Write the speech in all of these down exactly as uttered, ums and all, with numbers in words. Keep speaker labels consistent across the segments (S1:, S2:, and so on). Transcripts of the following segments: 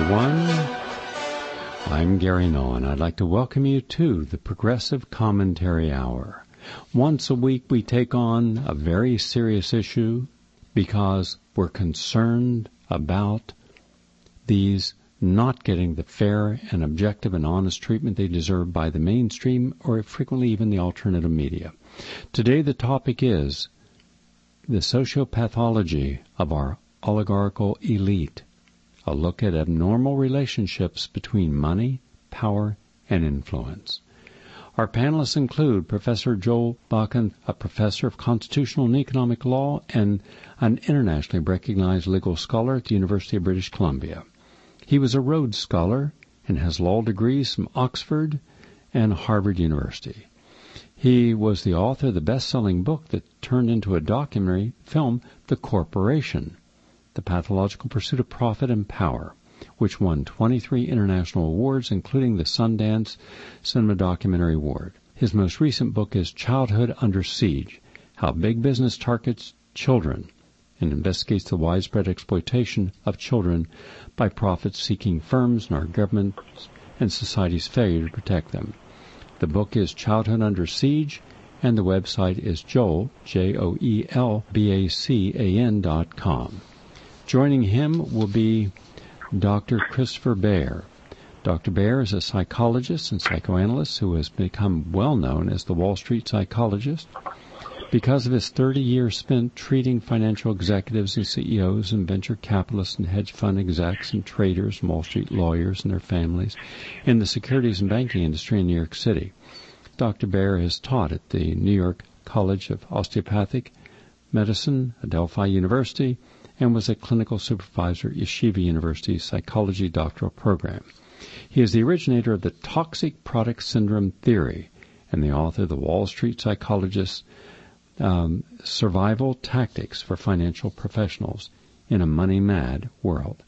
S1: everyone. I'm Gary Nolan. I'd like to welcome you to the Progressive Commentary Hour. Once a week we take on a very serious issue because we're concerned about these not getting the fair and objective and honest treatment they deserve by the mainstream or frequently even the alternative media. Today the topic is the sociopathology of our oligarchical elite. A look at abnormal relationships between money, power, and influence. Our panelists include Professor Joel Bakan, a professor of constitutional and economic law and an internationally recognized legal scholar at the University of British Columbia. He was a Rhodes Scholar and has law degrees from Oxford and Harvard University. He was the author of the best-selling book that turned into a documentary film, The Corporation, The Pathological Pursuit of Profit and Power, which won twenty-three international awards, including the Sundance Cinema Documentary Award. His most recent book is Childhood Under Siege, How Big Business Targets Children and Investigates the Widespread Exploitation of Children by Profit-Seeking Firms and our government's and society's failure to protect them. The book is Childhood Under Siege, and the website is Joel, J O E L B A C A N dot com. Joining him will be Doctor Christopher Baer. Doctor Baer is a psychologist and psychoanalyst who has become well known as the Wall Street psychologist because of his thirty years spent treating financial executives and C E Os and venture capitalists and hedge fund execs and traders and Wall Street lawyers and their families in the securities and banking industry in New York City. Doctor Baer has taught at the New York College of Osteopathic Medicine, Adelphi University, and was a clinical supervisor at Yeshiva University's psychology doctoral program. He is the originator of the toxic product syndrome theory and the author of the Wall Street Psychologist's um, Survival Tactics for Financial Professionals in a Money-Mad World.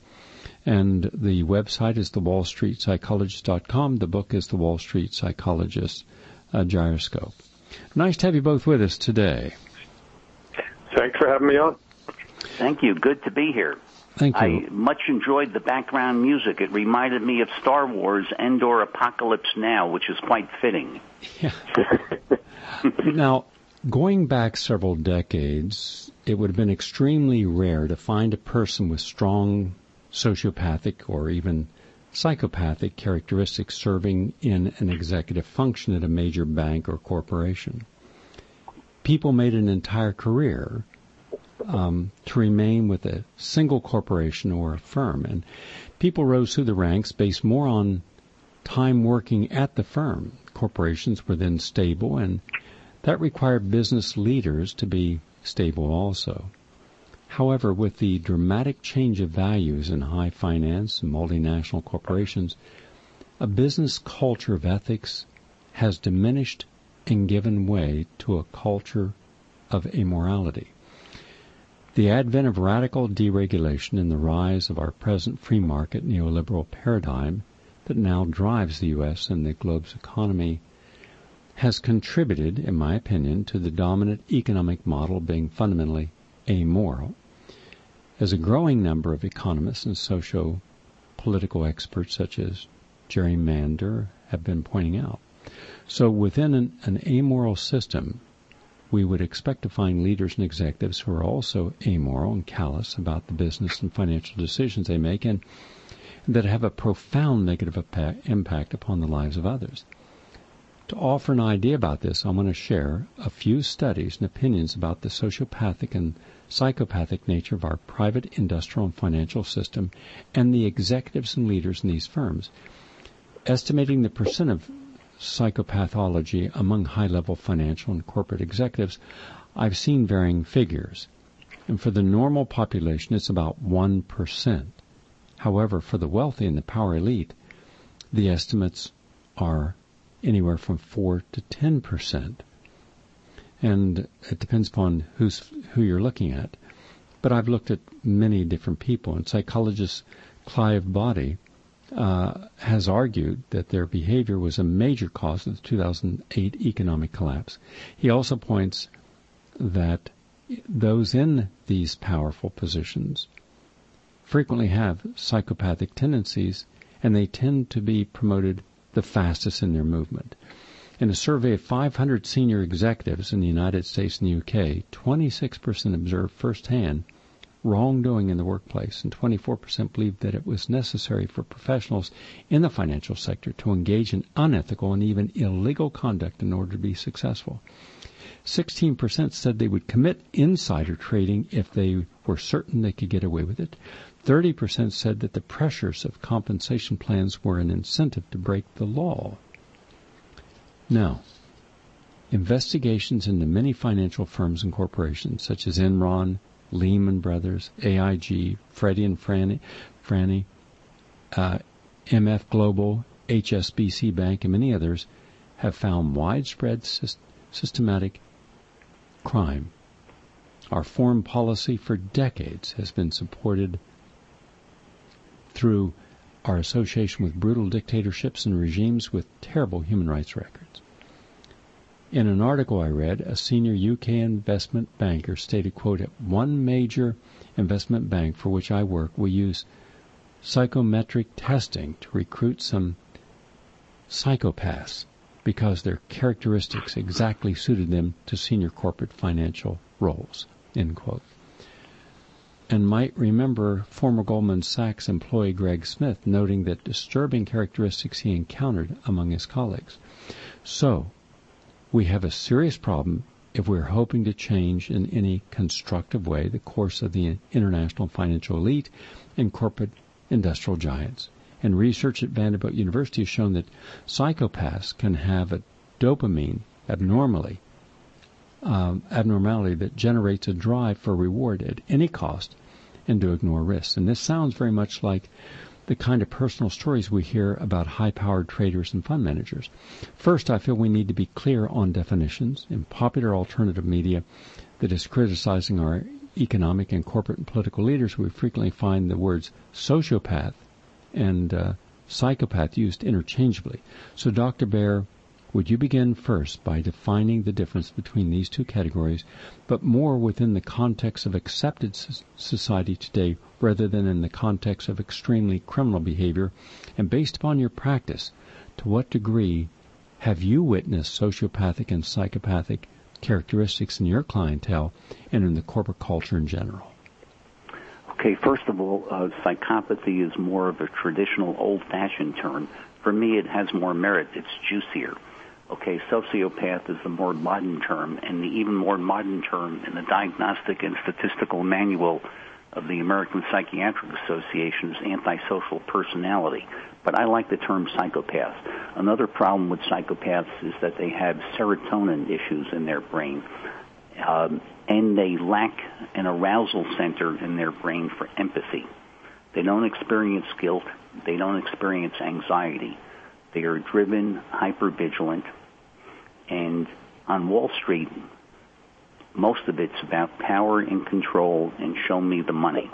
S1: And the website is the wall street psychologist dot com. The book is The Wall Street Psychologist uh, Gyroscope. Nice to have you both with us today.
S2: Thanks for having me on.
S3: Thank you. Good to be here.
S1: Thank you.
S3: I much enjoyed the background music. It reminded me of Star Wars Endor Apocalypse Now, which is quite fitting.
S1: Yeah. Now, going back several decades, it would have been extremely rare to find a person with strong sociopathic or even psychopathic characteristics serving in an executive function at a major bank or corporation. People made an entire career Um, to remain with a single corporation or a firm. And people rose through the ranks based more on time working at the firm. Corporations were then stable, and that required business leaders to be stable also. However, with the dramatic change of values in high finance and multinational corporations, a business culture of ethics has diminished and given way to a culture of immorality. The advent of radical deregulation and the rise of our present free market neoliberal paradigm that now drives the U S and the globe's economy has contributed, in my opinion, to the dominant economic model being fundamentally amoral. As a growing number of economists and socio-political experts such as Jerry Mander have been pointing out. So within an, an amoral system, we would expect to find leaders and executives who are also amoral and callous about the business and financial decisions they make and that have a profound negative impact upon the lives of others. To offer an idea about this, I'm going to share a few studies and opinions about the sociopathic and psychopathic nature of our private industrial and financial system and the executives and leaders in these firms. Estimating the percent of psychopathology among high-level financial and corporate executives, I've seen varying figures. And for the normal population, it's about one percent. However, for the wealthy and the power elite, the estimates are anywhere from four to ten percent. And it depends upon who's, who you're looking at. But I've looked at many different people, and psychologist Clive Boddy Uh, has argued that their behavior was a major cause of the two thousand eight economic collapse. He also points that those in these powerful positions frequently have psychopathic tendencies, and they tend to be promoted the fastest in their movement. In a survey of five hundred senior executives in the United States and U K, twenty-six percent observed firsthand wrongdoing in the workplace, and twenty-four percent believed that it was necessary for professionals in the financial sector to engage in unethical and even illegal conduct in order to be successful. sixteen percent said they would commit insider trading if they were certain they could get away with it. thirty percent said that the pressures of compensation plans were an incentive to break the law. Now, investigations into many financial firms and corporations, such as Enron, Lehman Brothers, A I G, Freddie and Fannie, Fannie uh, M F Global, H S B C Bank, and many others, have found widespread sy- systematic crime. Our foreign policy for decades has been supported through our association with brutal dictatorships and regimes with terrible human rights records. In an article I read, a senior U K investment banker stated, quote, "At one major investment bank for which I work, we use psychometric testing to recruit some psychopaths because their characteristics exactly suited them to senior corporate financial roles," end quote. And might remember former Goldman Sachs employee Greg Smith noting that disturbing characteristics he encountered among his colleagues. So, we have a serious problem if we're hoping to change in any constructive way the course of the international financial elite and corporate industrial giants. And research at Vanderbilt University has shown that psychopaths can have a dopamine abnormally, um, abnormality that generates a drive for reward at any cost and to ignore risks. And this sounds very much like the kind of personal stories we hear about high-powered traders and fund managers. First, I feel we need to be clear on definitions. In popular alternative media that is criticizing our economic and corporate and political leaders, we frequently find the words sociopath and uh, psychopath used interchangeably. So, Doctor Baer, would you begin first by defining the difference between these two categories, but more within the context of accepted society today rather than in the context of extremely criminal behavior? And based upon your practice, to what degree have you witnessed sociopathic and psychopathic characteristics in your clientele and in the corporate culture in general?
S3: Okay, first of all, uh, psychopathy is more of a traditional old-fashioned term. For me, it has more merit. It's juicier. Okay, sociopath is the more modern term, and the even more modern term in the Diagnostic and Statistical Manual of the American Psychiatric Association is antisocial personality. But I like the term psychopath. Another problem with psychopaths is that they have serotonin issues in their brain, um, and they lack an arousal center in their brain for empathy. They don't experience guilt. They don't experience anxiety. They are driven, hypervigilant, and on Wall Street, most of it's about power and control and show me the money.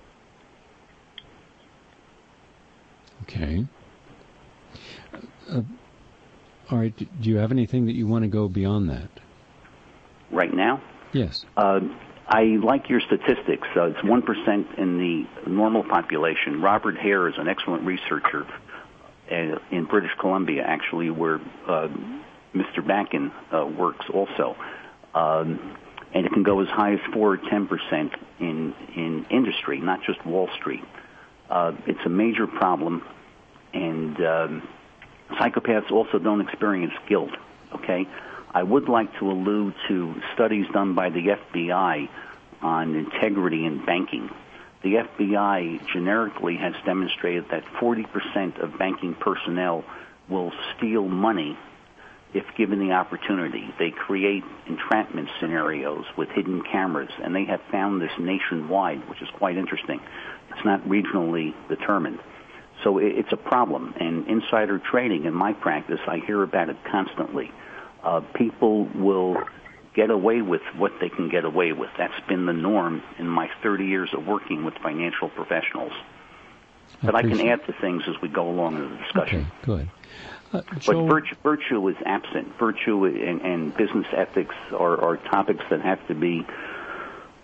S1: Okay. Uh, all right. Do you have anything that you want to go beyond that?
S3: Right now?
S1: Yes.
S3: Uh, I like your statistics. Uh, it's one percent in the normal population. Robert Hare is an excellent researcher uh, in British Columbia, actually, where uh, Mister Bakken uh, works also. Um, and it can go as high as four or ten percent in, in industry, not just Wall Street. Uh, it's a major problem, and um, psychopaths also don't experience guilt, okay? I would like to allude to studies done by the F B I on integrity in banking. The F B I generically has demonstrated that forty percent of banking personnel will steal money if given the opportunity. They create entrapment scenarios with hidden cameras, and they have found this nationwide, which is quite interesting. It's not regionally determined. So it's a problem, and insider trading, in my practice, I hear about it constantly. Uh, people will get away with what they can get away with. That's been the norm in my thirty years of working with financial professionals. But I, I can add to things as we go along in the discussion.
S1: Okay, good. Uh,
S3: but virtue, virtue is absent. Virtue and, and business ethics are, are topics that have to be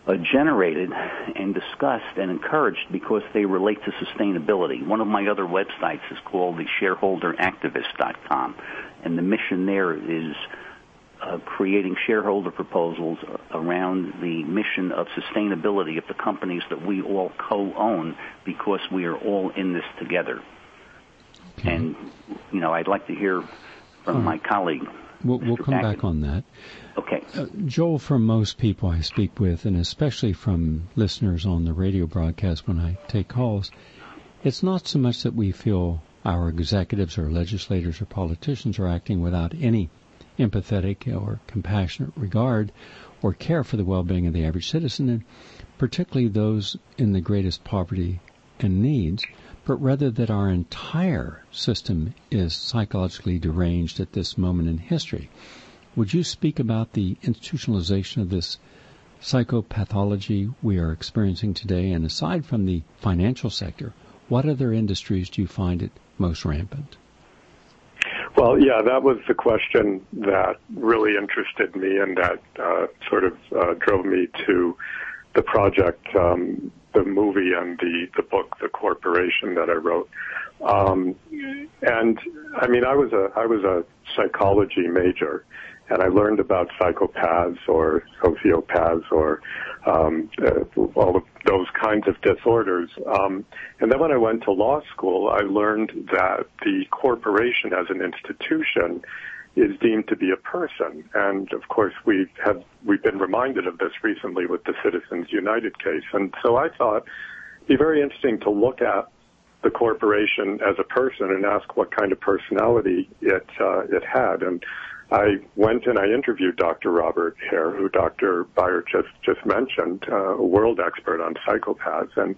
S3: uh, generated and discussed and encouraged because they relate to sustainability. One of my other websites is called the shareholder activist dot com, and the mission there is uh, creating shareholder proposals around the mission of sustainability of the companies that we all co-own, because we are all in this together. Okay. And, you know, I'd like to hear from oh. my colleague.
S1: We'll, we'll come back on that.
S3: Okay.
S1: Uh, Joel, from most people I speak with, and especially from listeners on the radio broadcast when I take calls, it's not so much that we feel our executives or legislators or politicians are acting without any empathetic or compassionate regard or care for the well-being of the average citizen, and particularly those in the greatest poverty and needs, but rather that our entire system is psychologically deranged at this moment in history. Would you speak about the institutionalization of this psychopathology we are experiencing today? And aside from the financial sector, what other industries do you find it most rampant?
S2: Well, yeah, that was the question that really interested me and that uh, sort of uh, drove me to the project, um, the movie and the, the book, The Corporation, that I wrote. Um, and I mean, I was a I was a psychology major, and I learned about psychopaths or sociopaths or um, uh, all of those kinds of disorders. Um, and then when I went to law school, I learned that the corporation as an institution is deemed to be a person. And of course, we've have we've been reminded of this recently with the Citizens United case. And so I thought it'd be very interesting to look at the corporation as a person and ask what kind of personality it uh, it had. And I went and I interviewed Doctor Robert Hare, who Doctor Beyer just just mentioned, uh, a world expert on psychopaths. And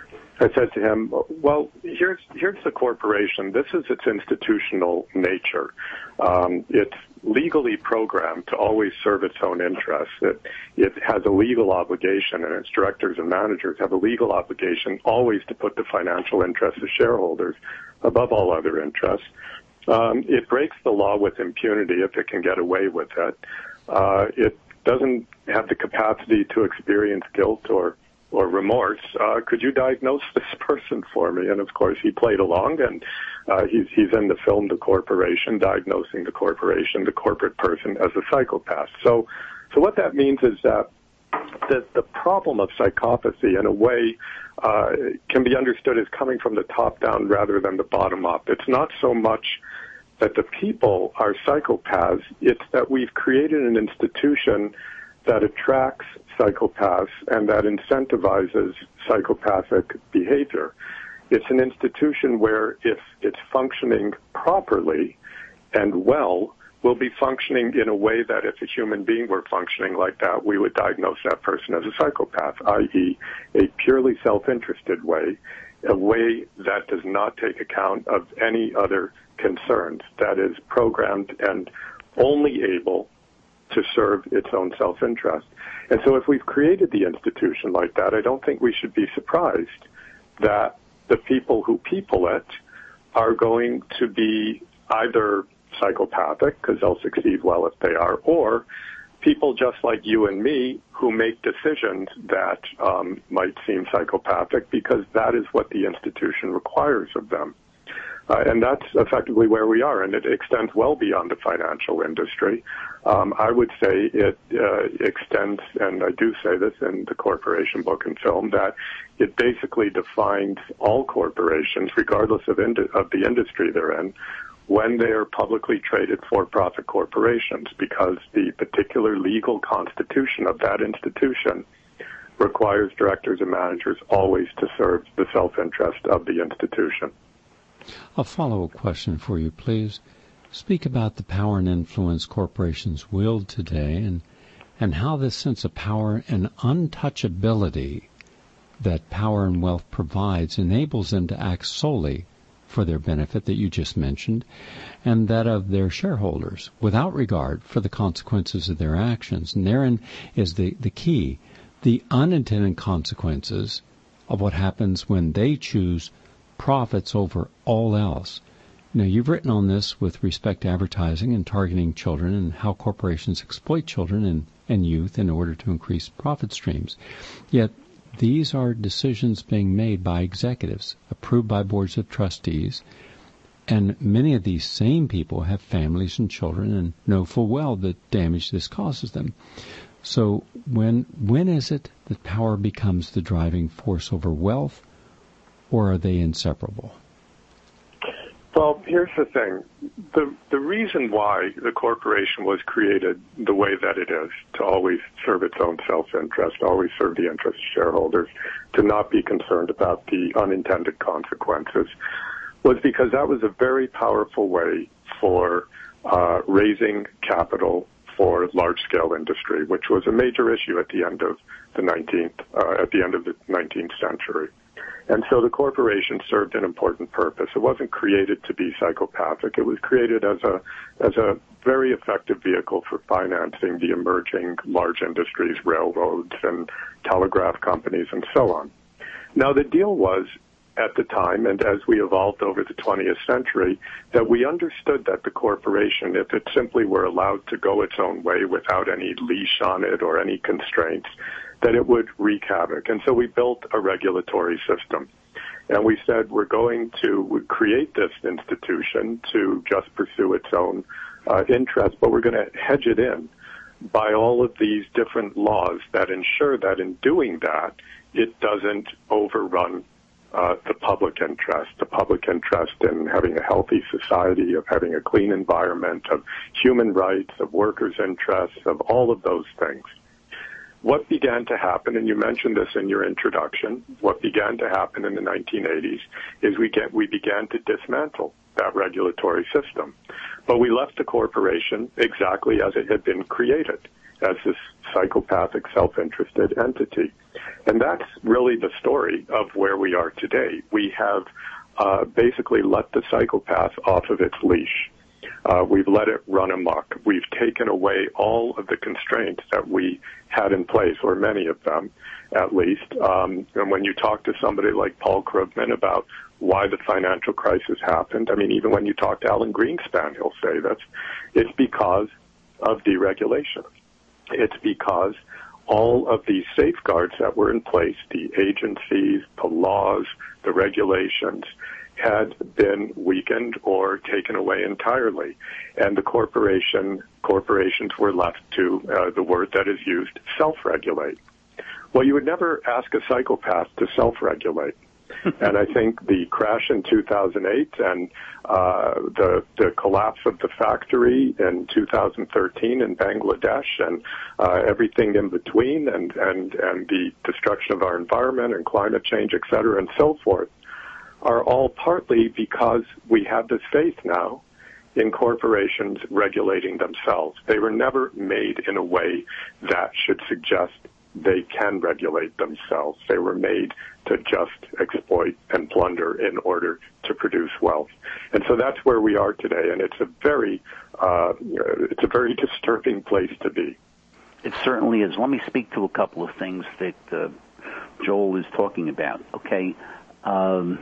S2: I said to him, well, here's here's the corporation. This is its institutional nature. Um, it's legally programmed to always serve its own interests. It, it has a legal obligation, and its directors and managers have a legal obligation always to put the financial interests of shareholders above all other interests. Um, it breaks the law with impunity if it can get away with it. Uh, it doesn't have the capacity to experience guilt or or remorse. Uh, could you diagnose this person for me? And of course, he played along, and uh, he's he's in the film The Corporation, diagnosing the corporation, the corporate person, as a psychopath. So, so what that means is that the the problem of psychopathy, in a way, uh, can be understood as coming from the top down rather than the bottom up. It's not so much that the people are psychopaths; it's that we've created an institution that attracts psychopaths and that incentivizes psychopathic behavior. It's an institution where, if it's functioning properly and well, will be functioning in a way that if a human being were functioning like that, we would diagnose that person as a psychopath, that is a purely self-interested way, a way that does not take account of any other concerns, that is programmed and only able to serve its own self-interest. And so if we've created the institution like that, I don't think we should be surprised that the people who people it are going to be either psychopathic, because they'll succeed well if they are, or people just like you and me who make decisions that um, might seem psychopathic because that is what the institution requires of them. Uh, and that's effectively where we are, and it extends well beyond the financial industry. Um, I would say it uh, extends, and I do say this in the Corporation book and film, that it basically defines all corporations, regardless of, ind- of the industry they're in, when they are publicly traded for-profit corporations, because the particular legal constitution of that institution requires directors and managers always to serve the self-interest of the institution.
S1: A follow-up question for you, please. Speak about the power and influence corporations wield today, and and how this sense of power and untouchability that power and wealth provides enables them to act solely for their benefit that you just mentioned, and that of their shareholders, without regard for the consequences of their actions. And therein is the, the key, the unintended consequences of what happens when they choose profits over all else. Now, you've written on this with respect to advertising and targeting children and how corporations exploit children and, and youth in order to increase profit streams. Yet, these are decisions being made by executives, approved by boards of trustees, and many of these same people have families and children and know full well the damage this causes them. So when when is it that power becomes the driving force over wealth, or are they inseparable?
S2: Well, here's the thing. The the reason why the corporation was created the way that it is, to always serve its own self-interest, always serve the interest of shareholders, to not be concerned about the unintended consequences, was because that was a very powerful way for uh, raising capital for large-scale industry, which was a major issue at the end of the nineteenth, uh, at the end of the nineteenth century. And so the corporation served an important purpose. It wasn't created to be psychopathic. It was created as a as a very effective vehicle for financing the emerging large industries, railroads and telegraph companies and so on. Now, the deal was, at the time, and as we evolved over the twentieth century, that we understood that the corporation, if it simply were allowed to go its own way without any leash on it or any constraints, that it would wreak havoc. And so we built a regulatory system. And we said we're going to create this institution to just pursue its own uh, interests, but we're going to hedge it in by all of these different laws that ensure that in doing that, it doesn't overrun uh, the public interest, the public interest in having a healthy society, of having a clean environment, of human rights, of workers' interests, of all of those things. What began to happen, and you mentioned this in your introduction, what began to happen in the nineteen eighties is we get we began to dismantle that regulatory system. But we left the corporation exactly as it had been created, as this psychopathic, self-interested entity. And that's really the story of where we are today. We have uh, basically let the psychopath off of its leash. Uh, we've let it run amok. We've taken away all of the constraints that we had in place, or many of them, at least. Um, and when you talk to somebody like Paul Krugman about why the financial crisis happened, I mean, even when you talk to Alan Greenspan, he'll say that's it's because of deregulation. It's because all of these safeguards that were in place, the agencies, the laws, the regulations, had been weakened or taken away entirely. And the corporation, corporations were left to, uh, the word that is used, self-regulate. Well, you would never ask a psychopath to self-regulate. And I think the crash in two thousand eight and uh, the, the collapse of the factory in two thousand thirteen in Bangladesh and uh, everything in between and, and, and the destruction of our environment and climate change, et cetera, and so forth, are all partly because we have this faith now in corporations regulating themselves. They were never made in a way that should suggest they can regulate themselves. They were made to just exploit and plunder in order to produce wealth. And so that's where we are today, and it's a very, uh, it's a very disturbing place to be.
S3: It certainly is. Let me speak to a couple of things that uh, Joel is talking about. Okay. Um,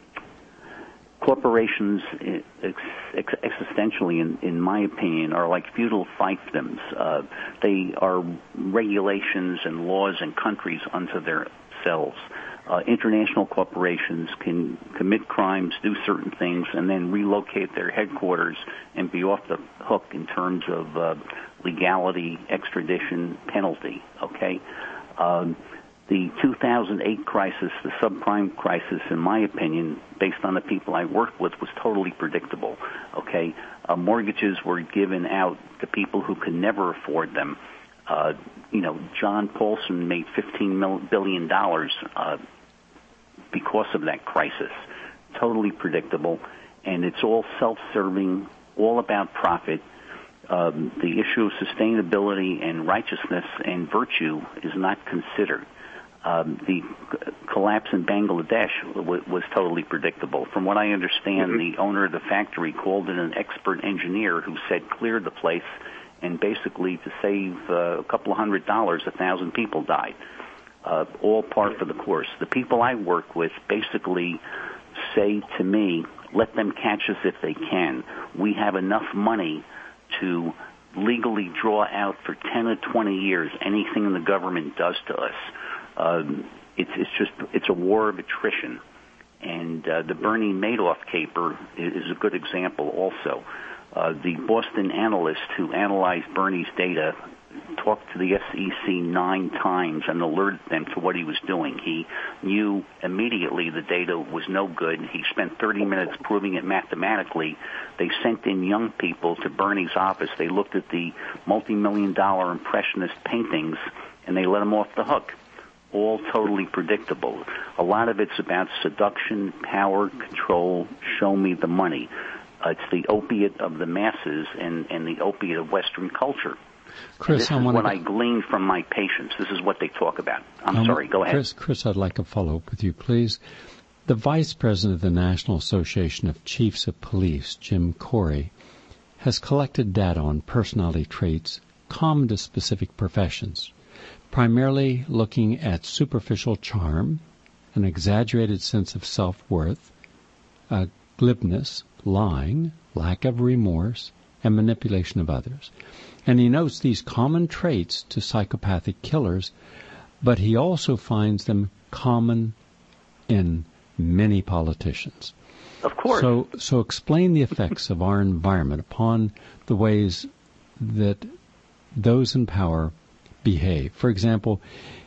S3: Corporations, ex- ex- existentially, in, in my opinion, are like feudal fiefdoms. Uh, they are regulations and laws in countries unto themselves. Uh, international corporations can commit crimes, do certain things, and then relocate their headquarters and be off the hook in terms of uh, legality, extradition, penalty. Okay. Um, The two thousand eight crisis, the subprime crisis, in my opinion, based on the people I worked with, was totally predictable. Okay, uh, mortgages were given out to people who could never afford them. Uh, you know, John Paulson made fifteen billion dollars uh, because of that crisis. Totally predictable, and it's all self-serving, all about profit. Um, the issue of sustainability and righteousness and virtue is not considered. Um, the c- collapse in Bangladesh w- was totally predictable. From what I understand, mm-hmm. the owner of the factory called in an expert engineer who said clear the place, and basically to save uh, a couple of hundred dollars, a thousand people died. Uh, all part for the course. The people I work with basically say to me, let them catch us if they can. We have enough money to legally draw out for ten or twenty years anything the government does to us. Um, it's, it's just, it's a war of attrition. And uh, the Bernie Madoff caper is, is a good example also. Uh, the Boston analyst who analyzed Bernie's data talked to the S E C nine times and alerted them to what he was doing. He knew immediately the data was no good. He spent thirty minutes proving it mathematically. They sent in young people to Bernie's office. They looked at the multi-million dollar impressionist paintings, and they let him off the hook. All totally predictable. A lot of it's about seduction, power, control, show me the money. Uh, it's the opiate of the masses and, and the opiate of Western culture.
S1: Chris,
S3: this
S1: I
S3: is
S1: want
S3: what
S1: to...
S3: I gleaned from my patients. This is what they talk about. I'm
S1: um,
S3: sorry, go ahead.
S1: Chris, Chris, I'd like a follow-up with you, please. The Vice President of the National Association of Chiefs of Police, Jim Corey, has collected data on personality traits common to specific professions, primarily looking at superficial charm, an exaggerated sense of self-worth, uh, glibness, lying, lack of remorse, and manipulation of others. And he notes these common traits to psychopathic killers, but he also finds them common in many politicians.
S3: Of course.
S1: So, so explain the effects of our environment upon the ways that those in power behave. For example,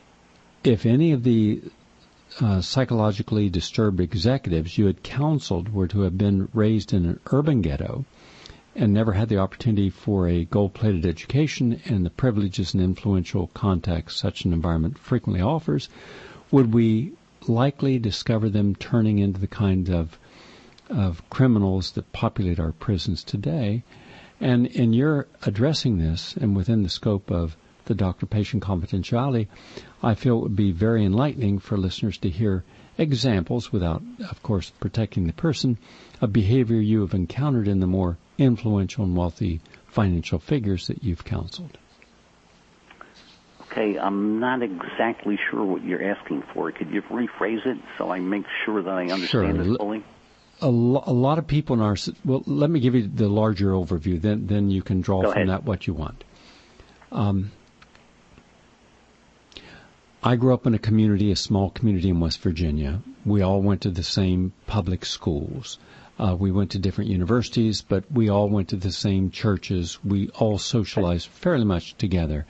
S1: if any of the uh, psychologically disturbed executives you had counseled were to have been raised in an urban ghetto and never had the opportunity for a gold-plated education and the privileges and influential contacts such an environment frequently offers, would we likely discover them turning into the kind of of criminals that populate our prisons today? And in your addressing this, and within the scope of the doctor-patient confidentiality, I feel it would be very enlightening for listeners to hear examples, without, of course, protecting the person, of behavior you have encountered in the more influential and wealthy financial figures that you've counseled.
S3: Okay, I'm not exactly sure what you're asking for. Could you rephrase it so I make sure that I understand
S1: Sure.
S3: it fully?
S1: A, lo- a lot of people in our... Well, let me give you the larger overview. Then, then you can draw
S3: Go
S1: from
S3: ahead.
S1: that what you want. Um, I grew up in a community, a small community in West Virginia. We all went to the same public schools. Uh, we went to different universities, but we all went to the same churches. We all socialized fairly much together.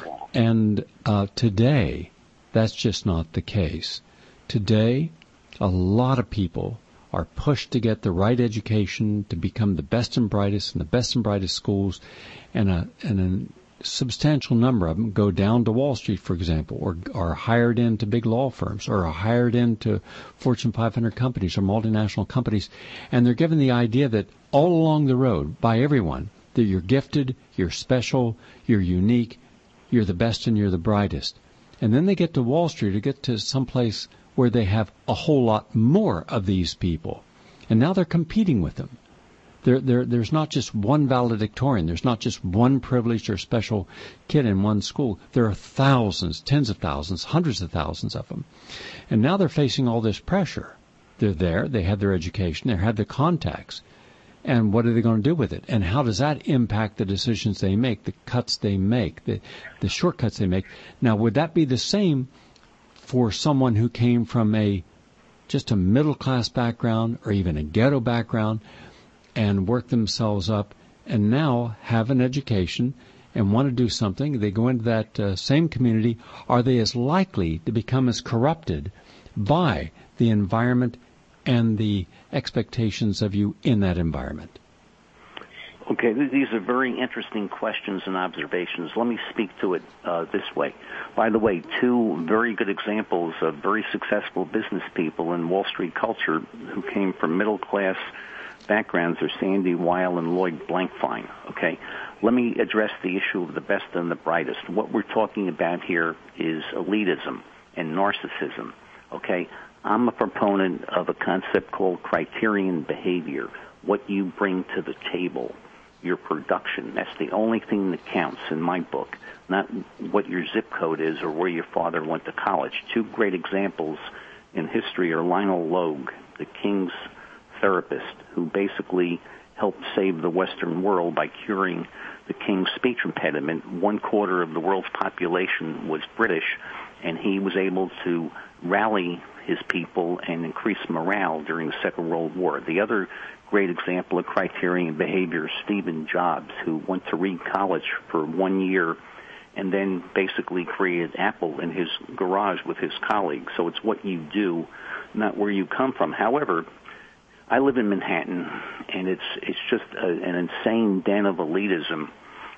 S1: And uh, today, that's just not the case. Today, a lot of people are pushed to get the right education, to become the best and brightest in the best and brightest schools, and a, and a substantial number of them go down to Wall Street, for example, or are hired into big law firms, or are hired into Fortune five hundred companies or multinational companies, and they're given the idea that all along the road, by everyone, that you're gifted, you're special, you're unique, you're the best and you're the brightest. And then they get to Wall Street or get to someplace where they have a whole lot more of these people. And now they're competing with them. There, there, there's not just one valedictorian. There's not just one privileged or special kid in one school. There are thousands, tens of thousands, hundreds of thousands of them. And now they're facing all this pressure. They're there. They have their education. They have their contacts. And what are they going to do with it? And how does that impact the decisions they make, the cuts they make, the, the shortcuts they make? Now, would that be the same for someone who came from a just a middle-class background or even a ghetto background and worked themselves up and now have an education and want to do something? They go into that uh, same community. Are they as likely to become as corrupted by the environment and the expectations of you in that environment?
S3: Okay, these are very interesting questions and observations. Let me speak to it uh, this way. By the way, two very good examples of very successful business people in Wall Street culture who came from middle-class backgrounds are Sandy Weil and Lloyd Blankfein. Okay, let me address the issue of the best and the brightest. What we're talking about here is elitism and narcissism. Okay, I'm a proponent of a concept called criterion behavior, what you bring to the table. Your production. That's the only thing that counts in my book, not what your zip code is or where your father went to college. Two great examples in history are Lionel Logue, the King's therapist who basically helped save the Western world by curing the king's speech impediment. One quarter of the world's population was British, and he was able to rally his people and increase morale during the Second World War. The other great example of criterion behavior is Stephen Jobs, who went to Reed College for one year and then basically created Apple in his garage with his colleagues. So it's what you do, not where you come from. However, I live in Manhattan, and it's it's just a, an insane den of elitism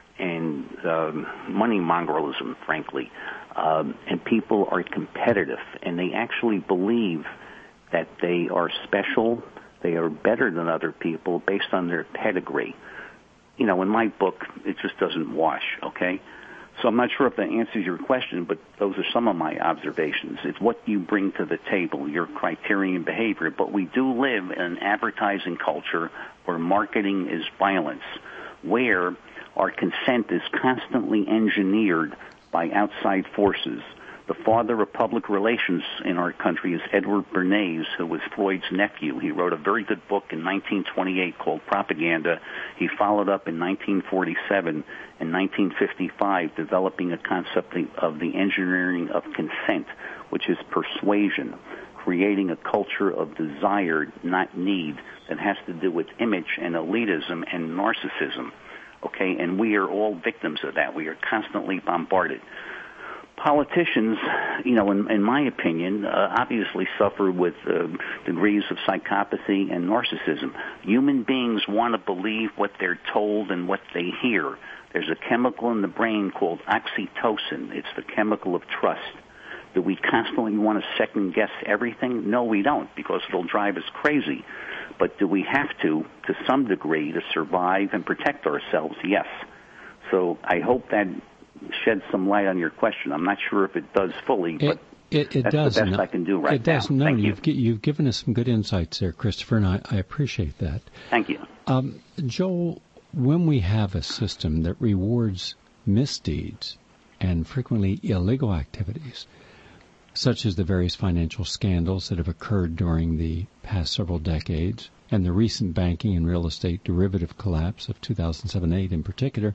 S3: and um, money mongralism, frankly. Um, and people are competitive, and they actually believe that they are special, they are better than other people based on their pedigree. You know, in my book, it just doesn't wash, okay? So I'm not sure if that answers your question, but those are some of my observations. It's what you bring to the table, your criterion behavior. But we do live in an advertising culture where marketing is violence, where our consent is constantly engineered by outside forces. The father of public relations in our country is Edward Bernays, who was Floyd's nephew. He wrote a very good book in nineteen twenty-eight called Propaganda. He followed up in nineteen forty-seven and nineteen fifty-five, developing a concept of the engineering of consent, which is persuasion, creating a culture of desire, not need, that has to do with image and elitism and narcissism. Okay, and we are all victims of that. We are constantly bombarded. Politicians, you know, in, in my opinion, uh, obviously suffer with uh, degrees of psychopathy and narcissism. Human beings want to believe what they're told and what they hear. There's a chemical in the brain called oxytocin. It's the chemical of trust. Do we constantly want to second-guess everything? No, we don't, because it'll drive us crazy. But do we have to, to some degree, to survive and protect ourselves? Yes. So I hope that shed some light on your question. I'm not sure if it does fully, but
S1: it, it, it
S3: that's
S1: does.
S3: the best
S1: No,
S3: I can do right
S1: it does.
S3: now.
S1: No,
S3: Thank
S1: you've,
S3: you.
S1: you've given us some good insights there, Christopher, and I, I appreciate that.
S3: Thank you.
S1: Um, Joel, when we have a system that rewards misdeeds and frequently illegal activities, such as the various financial scandals that have occurred during the past several decades and the recent banking and real estate derivative collapse of two thousand seven eight in particular,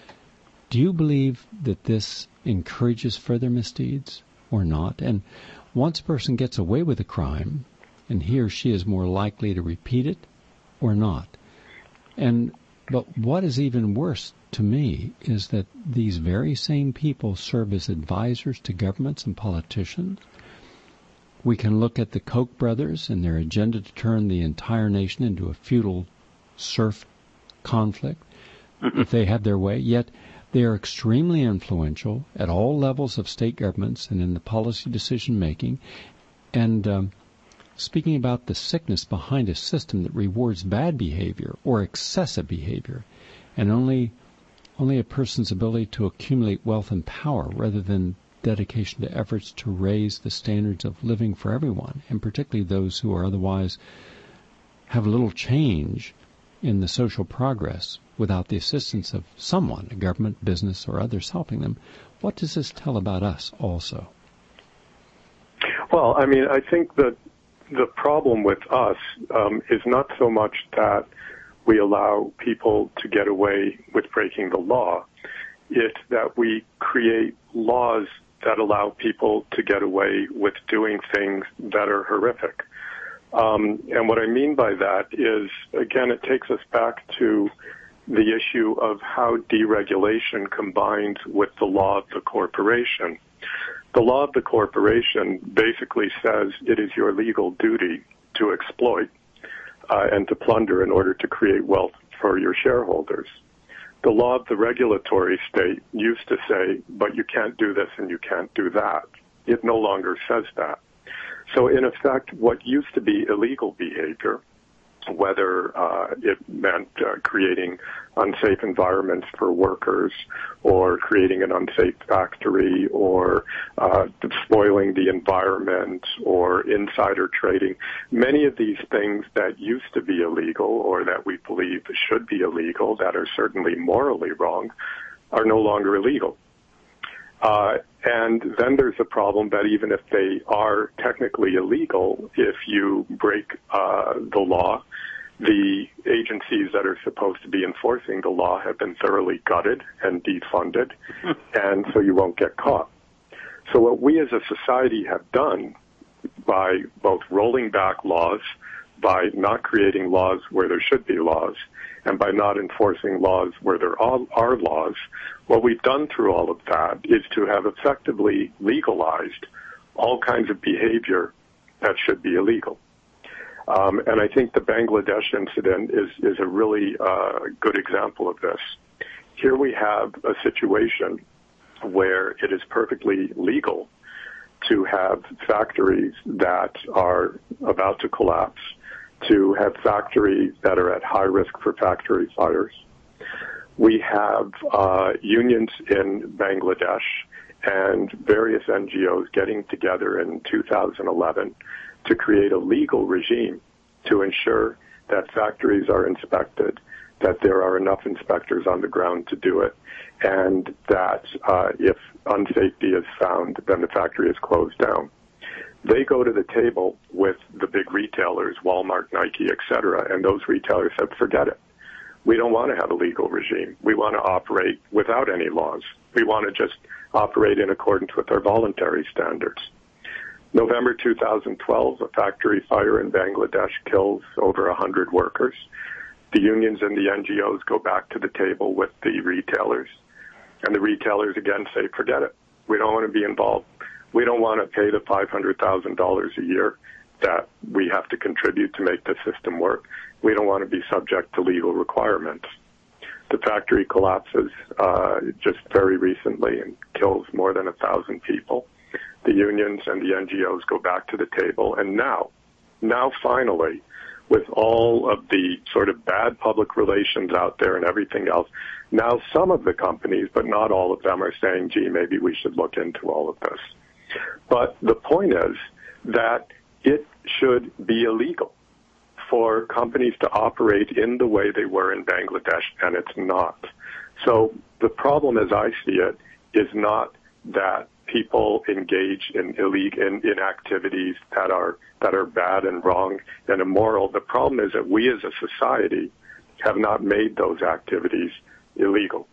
S1: do you believe that this encourages further misdeeds or not? And once a person gets away with a crime, and he or she is more likely to repeat it or not? And but what is even worse to me is that these very same people serve as advisors to governments and politicians. We can look at the Koch brothers and their agenda to turn the entire nation into a feudal serf conflict, if they have their way, yet they are extremely influential at all levels of state governments and in the policy decision-making. And um, speaking about the sickness behind a system that rewards bad behavior or excessive behavior, and only only a person's ability to accumulate wealth and power rather than dedication to efforts to raise the standards of living for everyone, and particularly those who are otherwise have little change in the social progress without the assistance of someone, a government, business, or others helping them. What does this tell about us also?
S2: Well, I mean, I think that the problem with us um, is not so much that we allow people to get away with breaking the law. It's that we create laws that allow people to get away with doing things that are horrific. Um, and what I mean by that is, again, it takes us back to the issue of how deregulation combines with the law of the corporation. The law of the corporation basically says it is your legal duty to exploit uh, and to plunder in order to create wealth for your shareholders. The law of the regulatory state used to say, but you can't do this and you can't do that. It no longer says that. So in effect, what used to be illegal behavior, whether uh, it meant uh, creating unsafe environments for workers or creating an unsafe factory or uh, spoiling the environment or insider trading, many of these things that used to be illegal or that we believe should be illegal, that are certainly morally wrong, are no longer illegal. Uh, and then there's the problem that even if they are technically illegal, if you break uh, the law, the agencies that are supposed to be enforcing the law have been thoroughly gutted and defunded, and so you won't get caught. So what we as a society have done by both rolling back laws, by not creating laws where there should be laws, and by not enforcing laws where there are laws, what we've done through all of that is to have effectively legalized all kinds of behavior that should be illegal. Um, and I think the Bangladesh incident is, is a really uh, good example of this. Here we have a situation where it is perfectly legal to have factories that are about to collapse, to have factories that are at high risk for factory fires. We have uh, unions in Bangladesh and various N G Os getting together in two thousand eleven to create a legal regime to ensure that factories are inspected, that there are enough inspectors on the ground to do it, and that uh, if unsafety is found, then the factory is closed down. They go to the table with the big retailers, Walmart, Nike, et cetera, and those retailers said, forget it. We don't want to have a legal regime. We want to operate without any laws. We want to just operate in accordance with our voluntary standards. November two thousand twelve, a factory fire in Bangladesh kills over one hundred workers. The unions and the N G Os go back to the table with the retailers, and the retailers again say, forget it. We don't want to be involved. We don't want to pay the five hundred thousand dollars a year that we have to contribute to make the system work. We don't want to be subject to legal requirements. The factory collapses uh, just very recently and kills more than a thousand people. The unions and the N G Os go back to the table, and now, now finally, with all of the sort of bad public relations out there and everything else, now some of the companies, but not all of them, are saying, gee, maybe we should look into all of this. But the point is that it should be illegal for companies to operate in the way they were in Bangladesh, and it's not. So the problem, as I see it, is not that people engage in illegal in, in activities that are that are bad and wrong and immoral. The problem is that we as a society have not made those activities illegal.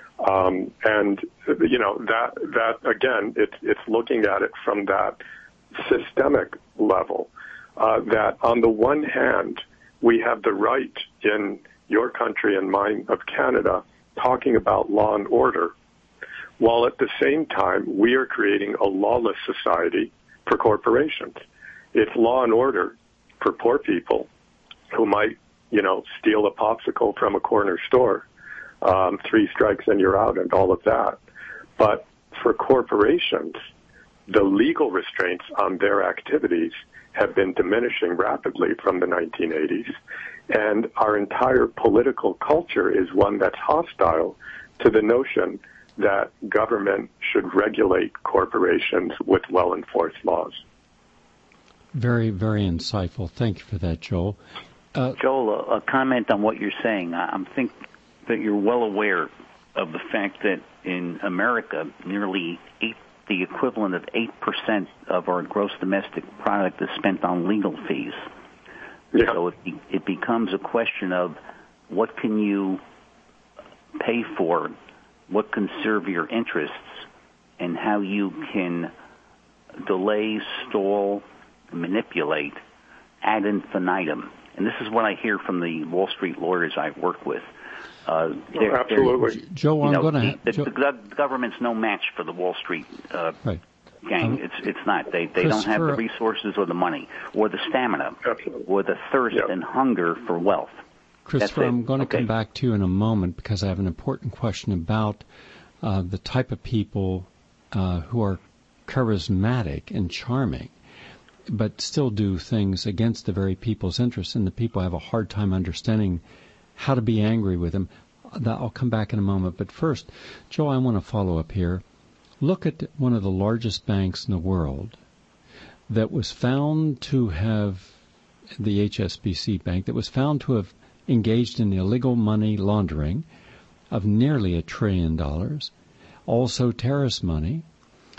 S2: Um, and you know that that again, it's it's looking at it from that systemic level. Uh, that on the one hand, we have the right in your country and mine of Canada talking about law and order, while at the same time we are creating a lawless society for corporations. It's law and order for poor people who might, you know, steal a popsicle from a corner store, um, three strikes and you're out and all of that. But for corporations, the legal restraints on their activities have been diminishing rapidly from the nineteen eighties. And our entire political culture is one that's hostile to the notion that government should regulate corporations with well-enforced laws.
S1: Very, very insightful. Thank you for that, Joel. Uh,
S3: Joel, a, a comment on what you're saying. I I'm think that you're well aware of the fact that in America, nearly eight, the equivalent of eight percent of our gross domestic product is spent on legal fees. Yeah. So it, it becomes a question of what can you pay for, what can serve your interests, and how you can delay, stall, manipulate ad infinitum. And this is what I hear from the Wall Street lawyers I work with. Uh,
S2: oh, absolutely.
S1: Joe, I'm going to...
S3: The, the, the government's no match for the Wall Street uh,
S1: right.
S3: gang. Um, it's it's not. They they don't have the resources or the money or the stamina
S2: absolutely.
S3: or the thirst yep. and hunger for wealth.
S1: Christopher, I'm going to okay. come back to you in a moment because I have an important question about uh, the type of people uh, who are charismatic and charming, but still do things against the very people's interests, and the people have a hard time understanding how to be angry with them. I'll come back in a moment. But first, Joe, I want to follow up here. Look at one of the largest banks in the world that was found to have, the H S B C Bank, that was found to have engaged in illegal money laundering of nearly a trillion dollars, also terrorist money.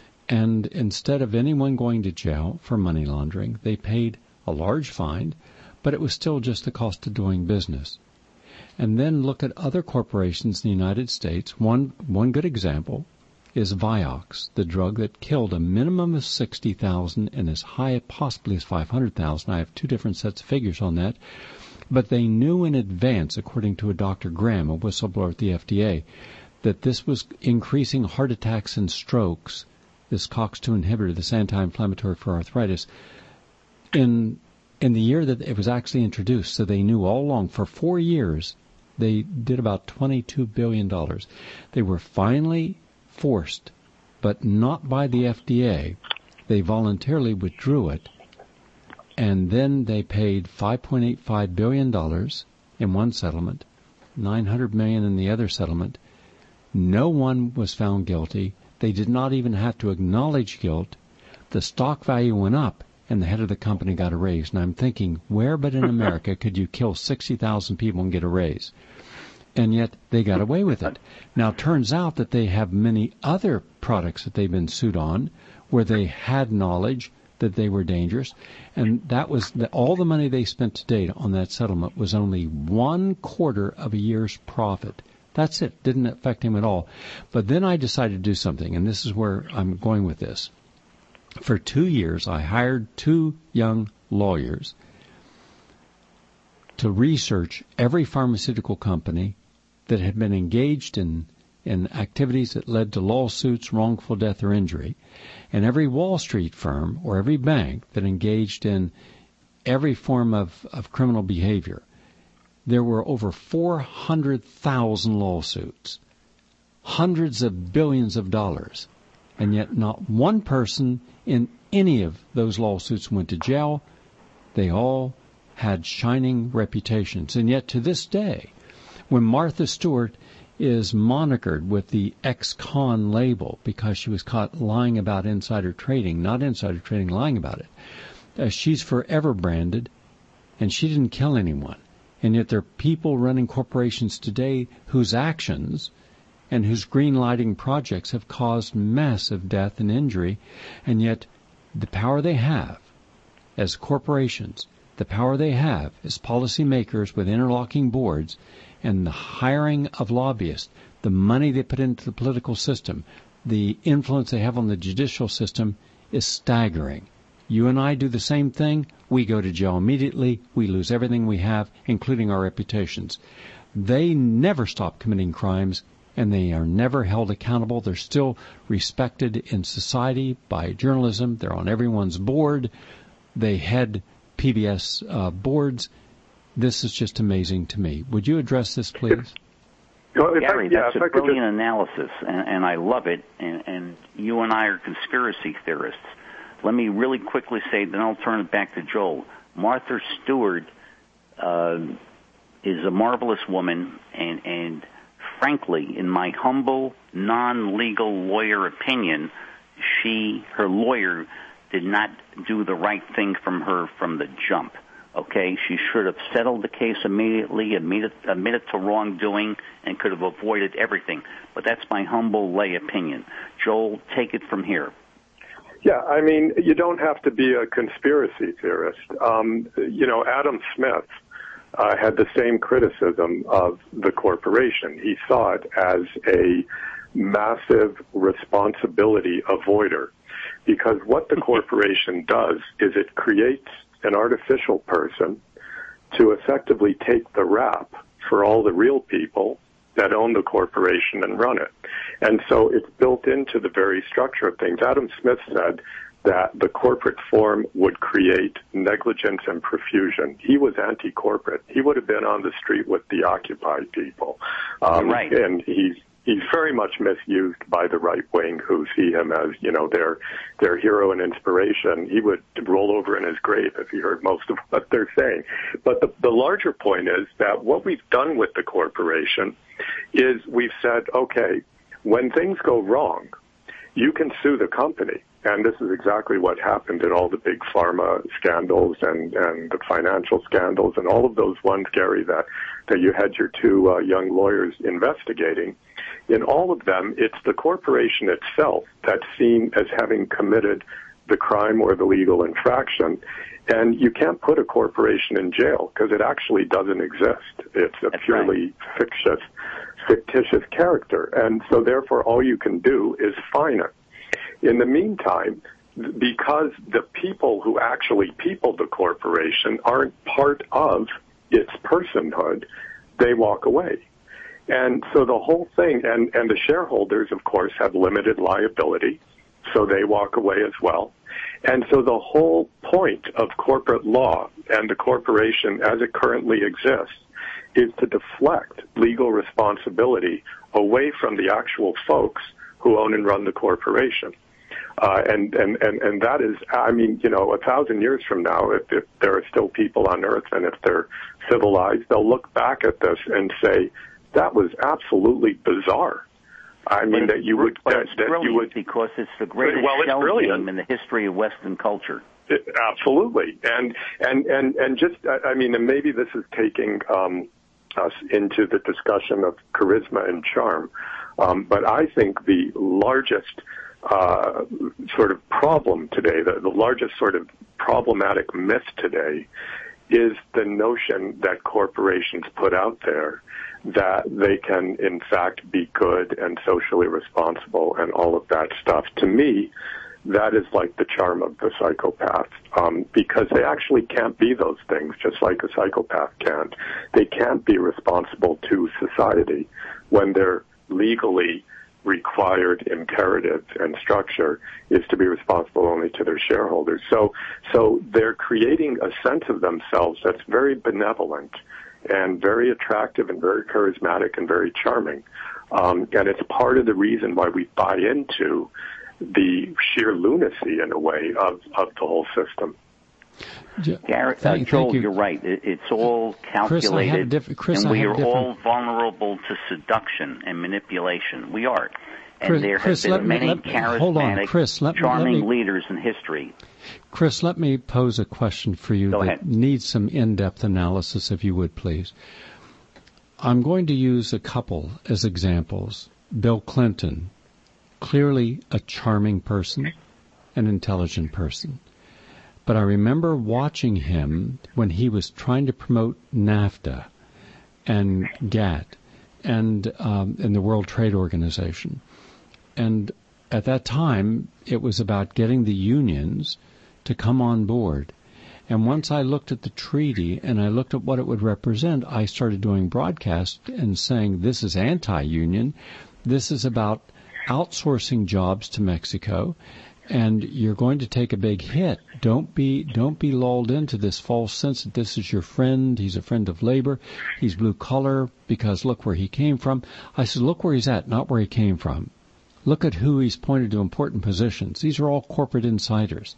S1: And instead of anyone going to jail for money laundering, they paid a large fine, but it was still just the cost of doing business. And then look at other corporations in the United States. One one good example is Vioxx, the drug that killed a minimum of sixty thousand and as high possibly as five hundred thousand. I have two different sets of figures on that. But they knew in advance, according to a Doctor Graham, a whistleblower at the F D A, that this was increasing heart attacks and strokes, this COX two inhibitor, this anti-inflammatory for arthritis, in in the year that it was actually introduced. So they knew all along. For four years, they did about twenty-two billion dollars. They were finally forced, but not by the F D A. They voluntarily withdrew it, and then they paid five point eight five billion dollars in one settlement, nine hundred million dollars in the other settlement. No one was found guilty. They did not even have to acknowledge guilt. The stock value went up, and the head of the company got a raise. And I'm thinking, where but in America could you kill sixty thousand people and get a raise? And yet they got away with it. Now, it turns out that they have many other products that they've been sued on where they had knowledge that they were dangerous. And that was the, all the money they spent to date on that settlement was only one quarter of a year's profit. That's it. Didn't affect him at all. But then I decided to do something, and this is where I'm going with this. For two years, I hired two young lawyers to research every pharmaceutical company that had been engaged in, in activities that led to lawsuits, wrongful death, or injury, and every Wall Street firm or every bank that engaged in every form of, of criminal behavior. There were over four hundred thousand lawsuits, hundreds of billions of dollars, and yet not one person in any of those lawsuits went to jail. They all had shining reputations. And yet to this day, when Martha Stewart is monikered with the ex-con label because she was caught lying about insider trading, not insider trading, lying about it, uh, she's forever branded, and she didn't kill anyone. And yet there are people running corporations today whose actions and whose green lighting projects have caused massive death and injury, and yet the power they have as corporations, the power they have as policymakers with interlocking boards, and the hiring of lobbyists, the money they put into the political system, the influence they have on the judicial system is staggering. You and I do the same thing. We go to jail immediately. We lose everything we have, including our reputations. They never stop committing crimes, and they are never held accountable. They're still respected in society by journalism. They're on everyone's board. They head P B S uh, boards. This is just amazing to me. Would you address this, please?
S2: Well,
S3: Gary,
S2: I, yeah,
S3: that's a brilliant just... analysis, and, and I love it. And, and you and I are conspiracy theorists. Let me really quickly say, then I'll turn it back to Joel. Martha Stewart uh, is a marvelous woman, and, and frankly, in my humble, non-legal lawyer opinion, she, her lawyer, did not do the right thing from her from the jump. Okay, she should have settled the case immediately, admitted, admitted to wrongdoing, and could have avoided everything. But that's my humble lay opinion. Joel, take it from here.
S2: Yeah, I mean, you don't have to be a conspiracy theorist. Um, you know, Adam Smith uh, had the same criticism of the corporation. He saw it as a massive responsibility avoider, because what the corporation does is it creates an artificial person to effectively take the rap for all the real people that own the corporation and run it. And so it's built into the very structure of things. Adam Smith said that the corporate form would create negligence and profusion. He was anti-corporate. He would have been on the street with the Occupy people. Um,
S3: right.
S2: And he's He's very much misused by the right wing, who see him as, you know, their their hero and inspiration. He would roll over in his grave if he heard most of what they're saying. But the, the larger point is that what we've done with the corporation is we've said, okay, when things go wrong, you can sue the company. And this is exactly what happened in all the big pharma scandals and, and the financial scandals and all of those ones, Gary, that, that you had your two uh, young lawyers investigating. In all of them, it's the corporation itself that's seen as having committed the crime or the legal infraction. And you can't put a corporation in jail because it actually doesn't exist. It's a
S3: That's
S2: purely
S3: right.
S2: fictitious, fictitious character. And so therefore all you can do is fine it. In the meantime, because the people who actually peopled the corporation aren't part of its personhood, they walk away. And so the whole thing, and, and the shareholders, of course, have limited liability, so they walk away as well. And so the whole point of corporate law and the corporation as it currently exists is to deflect legal responsibility away from the actual folks who own and run the corporation. Uh, and, and, and, and that is, I mean, you know, a thousand years from now, if, if there are still people on Earth and if they're civilized, they'll look back at this and say, that was absolutely bizarre. I mean, that you would,
S3: but
S2: that,
S3: it's
S2: that
S3: brilliant
S2: you would,
S3: because it's the greatest
S2: well, it's
S3: shell
S2: brilliant.
S3: game in the history of Western culture.
S2: It, absolutely. And, and, and, and just, I mean, and maybe this is taking, um, us into the discussion of charisma and charm. Um, but I think the largest, uh, sort of problem today, the, the largest sort of problematic myth today is the notion that corporations put out there that they can, in fact, be good and socially responsible and all of that stuff. To me, that is like the charm of the psychopath, um, because they actually can't be those things, just like a psychopath can't. They can't be responsible to society when their legally required imperative and structure is to be responsible only to their shareholders. So, so they're creating a sense of themselves that's very benevolent and very attractive and very charismatic and very charming. Um, and it's part of the reason why we buy into the sheer lunacy, in a way, of, of the whole system.
S3: Garrett, uh,
S1: thank,
S3: Joel,
S1: thank you.
S3: you're right. It, it's all calculated,
S1: Chris, I have a diff- Chris,
S3: and we
S1: I
S3: are
S1: have
S3: all vulnerable to seduction and manipulation. We are. And
S1: Chris,
S3: there
S1: Chris,
S3: have
S1: let
S3: been
S1: me,
S3: many
S1: let me,
S3: charismatic,
S1: hold on, Chris, let me,
S3: charming
S1: let me,
S3: leaders in history.
S1: Chris, let me pose a question for you
S3: Go
S1: that
S3: ahead.
S1: needs some in-depth analysis, if you would, please. I'm going to use a couple as examples. Bill Clinton, clearly a charming person, an intelligent person. But I remember watching him when he was trying to promote NAFTA and GATT and, um, and the World Trade Organization. And at that time, it was about getting the unions to come on board. And once I looked at the treaty and I looked at what it would represent, I started doing broadcasts and saying, this is anti-union. This is about outsourcing jobs to Mexico, and you're going to take a big hit. Don't be don't be lulled into this false sense that this is your friend. He's a friend of labor. He's blue collar because look where he came from. I said, look where he's at, not where he came from. Look at who he's pointed to important positions. These are all corporate insiders.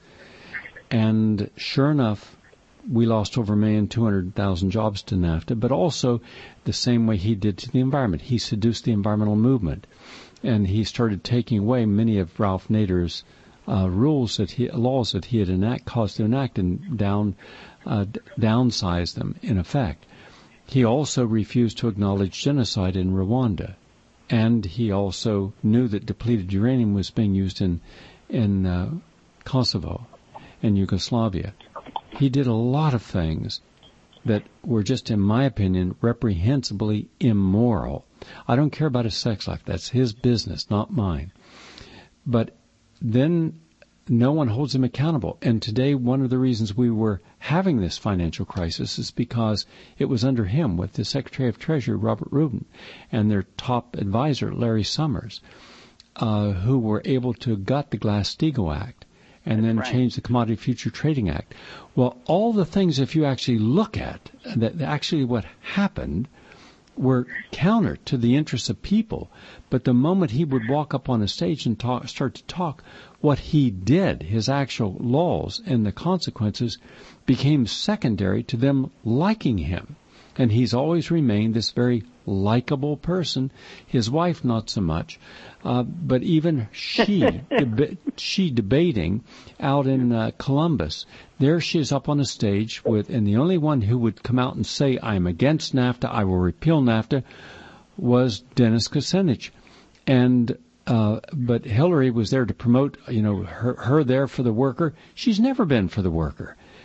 S1: And sure enough, we lost over a million, two hundred thousand jobs to NAFTA, but also the same way he did to the environment. He seduced the environmental movement, and he started taking away many of Ralph Nader's uh, rules that he, laws that he had enact, caused to enact and down, uh, downsize them in effect. He also refused to acknowledge genocide in Rwanda, and he also knew that depleted uranium was being used in in uh, Kosovo and Yugoslavia. He did a lot of things that were just, in my opinion, reprehensibly immoral. I don't care about his sex life. That's his business, not mine. But then no one holds him accountable. And today, one of the reasons we were having this financial crisis is because it was under him with the Secretary of Treasury, Robert Rubin, and their top advisor, Larry Summers, uh, who were able to gut the Glass-Steagall Act and
S3: That's
S1: then
S3: right.
S1: change the Commodity Future Trading Act. Well, all the things, if you actually look at, that actually what happened were counter to the interests of people. But the moment he would walk up on a stage and talk, start to talk, what he did, his actual laws and the consequences, became secondary to them liking him. And he's always remained this very likable person. His wife, not so much. Uh, but even she, deba- she debating out in uh, Columbus, there she is up on a stage with, and the only one who would come out and say, I'm against NAFTA, I will repeal NAFTA, was Dennis Kucinich. And uh, but Hillary was there to promote, you know, her, her there for the worker. She's never been for the worker.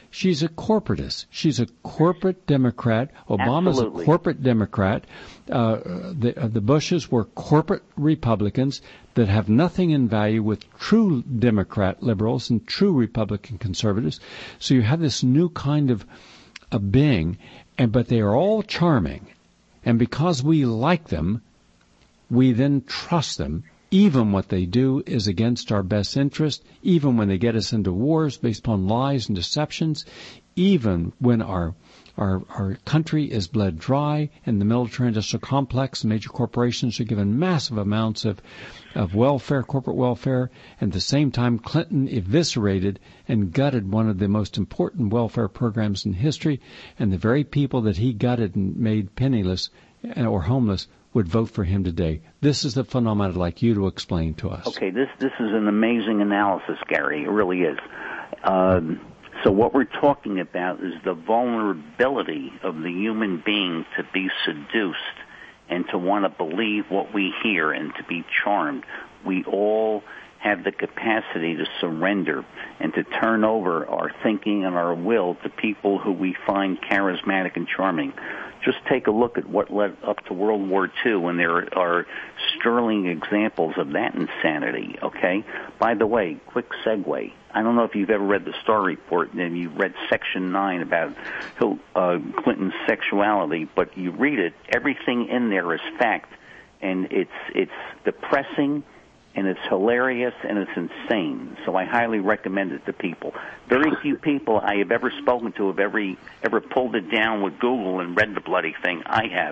S1: She's a corporatist. She's a corporate Democrat. Obama's
S3: Absolutely.
S1: a corporate Democrat. Uh, the, uh, the Bushes were corporate Republicans that have nothing in value with true Democrat liberals and true Republican conservatives. So you have this new kind of a being, and but they are all charming. And because we like them, we then trust them. Even what they do is against our best interest, even when they get us into wars based upon lies and deceptions, even when our our our country is bled dry and the military-industrial complex and major corporations are given massive amounts of, of welfare, corporate welfare, and at the same time Clinton eviscerated and gutted one of the most important welfare programs in history, and the very people that he gutted and made penniless or homeless would vote for him today. This is the phenomenon I'd like you to explain to us.
S3: Okay, this this is an amazing analysis, Gary. It really is. Um, so what we're talking about is the vulnerability of the human being to be seduced and to want to believe what we hear and to be charmed. We all have the capacity to surrender and to turn over our thinking and our will to people who we find charismatic and charming. Just take a look at what led up to World War Two, and there are sterling examples of that insanity, okay? By the way, quick segue. I don't know if you've ever read the Starr Report and you read Section nine about uh, Clinton's sexuality, but you read it, everything in there is fact, and it's it's depressing, and it's hilarious, and it's insane. So I highly recommend it to people. Very few people I have ever spoken to have ever, ever pulled it down with Google and read the bloody thing. I have.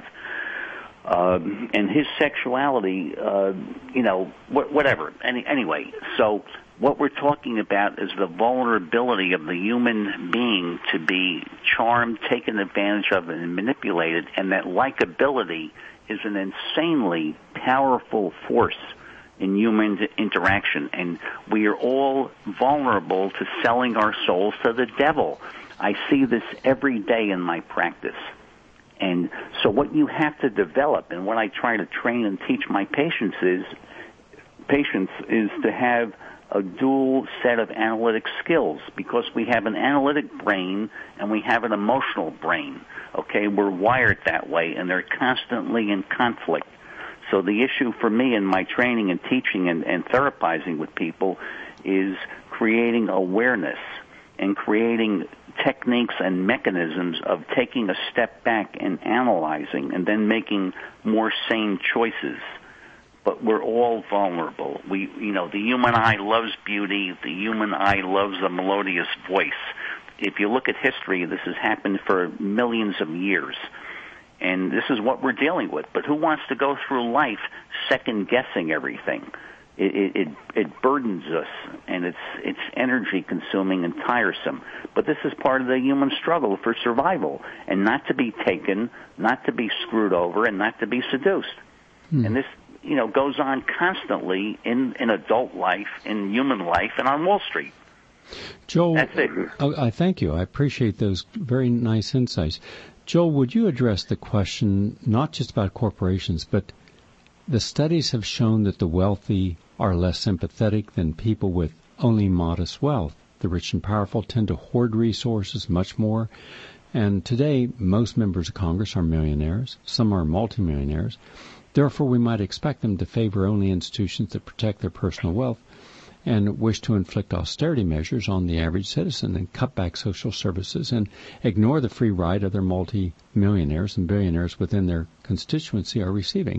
S3: Um, and his sexuality, uh, you know, wh- whatever. Any, anyway, so what we're talking about is the vulnerability of the human being to be charmed, taken advantage of, and manipulated, and that likability is an insanely powerful force in human interaction, and we are all vulnerable to selling our souls to the devil. I see this every day in my practice. And so what you have to develop, and what I try to train and teach my patients is, patients is to have a dual set of analytic skills, because we have an analytic brain and we have an emotional brain. Okay, we're wired that way, and they're constantly in conflict. So the issue for me in my training and teaching and, and therapizing with people is creating awareness and creating techniques and mechanisms of taking a step back and analyzing and then making more sane choices. But we're all vulnerable. We, you know, the human eye loves beauty. The human eye loves a melodious voice. If you look at history, this has happened for millions of years. And this is what we're dealing with. But who wants to go through life second-guessing everything? It, it, it burdens us, and it's it's energy-consuming and tiresome. But this is part of the human struggle for survival, and not to be taken, not to be screwed over, and not to be seduced. Hmm. And this, you know, goes on constantly in, in adult life, in human life, and on Wall Street.
S1: Joel,
S3: that's it.
S1: I thank you. I appreciate those very nice insights. Joel, would you address the question not just about corporations, but the studies have shown that the wealthy are less sympathetic than people with only modest wealth. The rich and powerful tend to hoard resources much more. And today, most members of Congress are millionaires. Some are multimillionaires. Therefore, we might expect them to favor only institutions that protect their personal wealth and wish to inflict austerity measures on the average citizen and cut back social services and ignore the free ride other multi-millionaires and billionaires within their constituency are receiving.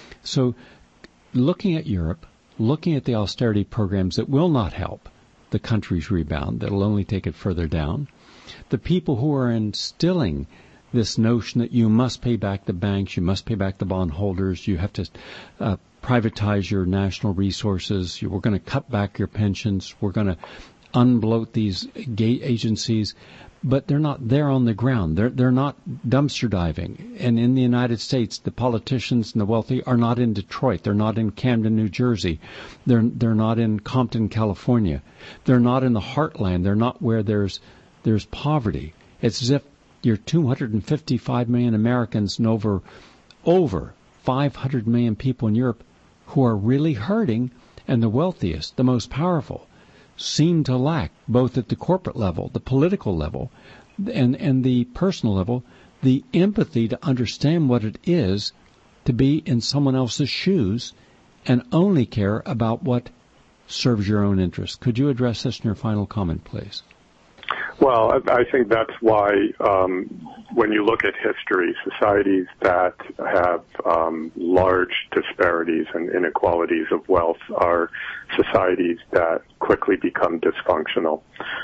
S1: So looking at Europe, looking at the austerity programs that will not help the country's rebound, that will only take it further down, the people who are instilling this notion that you must pay back the banks, you must pay back the bondholders, you have to uh, privatize your national resources, you, we're going to cut back your pensions, we're going to unbloat these gate agencies, but they're not there on the ground. They're they're not dumpster diving. And in the United States, the politicians and the wealthy are not in Detroit. They're not in Camden, New Jersey. They're they're not in Compton, California. They're not in the heartland. They're not where there's there's poverty. It's as if you're two hundred fifty-five million Americans and over over five hundred million people in Europe who are really hurting, and the wealthiest, the most powerful, seem to lack, both at the corporate level, the political level, and, and the personal level, the empathy to understand what it is to be in someone else's shoes and only care about what serves your own interest. Could you address this in your final comment, please?
S2: Well, I think that's why um, when you look at history, societies that have um, large disparities and inequalities of wealth are societies that quickly become dysfunctional.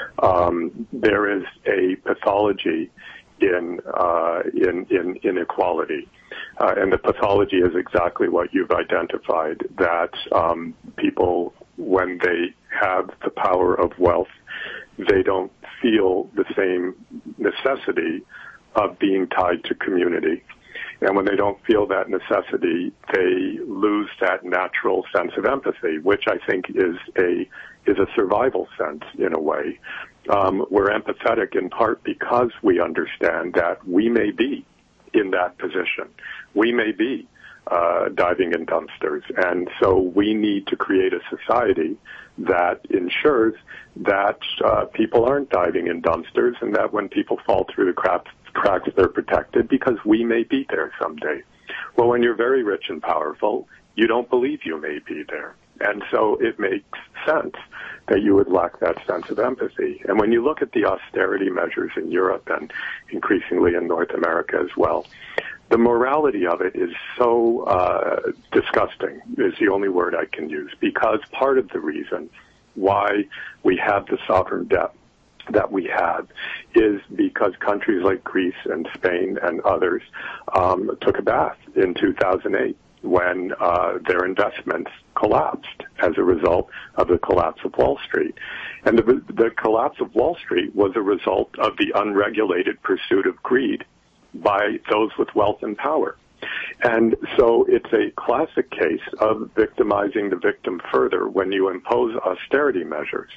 S2: Um, there is a pathology in uh, in, in inequality. Uh, and the pathology is exactly what you've identified, that um, people, when they have the power of wealth, they don't feel the same necessity of being tied to community. And when they don't feel that necessity, they lose that natural sense of empathy, which I think is a is a survival sense in a way. Um, we're empathetic in part because we understand that we may be in that position. We may be uh, diving in dumpsters. And so we need to create a society that ensures that uh, people aren't diving in dumpsters and that when people fall through the cracks, cracks, they're protected because we may be there someday. Well, when you're very rich and powerful, you don't believe you may be there. And so it makes sense that you would lack that sense of empathy. And when you look at the austerity measures in Europe and increasingly in North America as well, the morality of it is so uh, disgusting, is the only word I can use, because part of the reason why we have the sovereign debt that we have is because countries like Greece and Spain and others um, took a bath in two thousand eight when uh, their investments collapsed as a result of the collapse of Wall Street. And the, the collapse of Wall Street was a result of the unregulated pursuit of greed by those with wealth and power. And so it's a classic case of victimizing the victim further when you impose austerity measures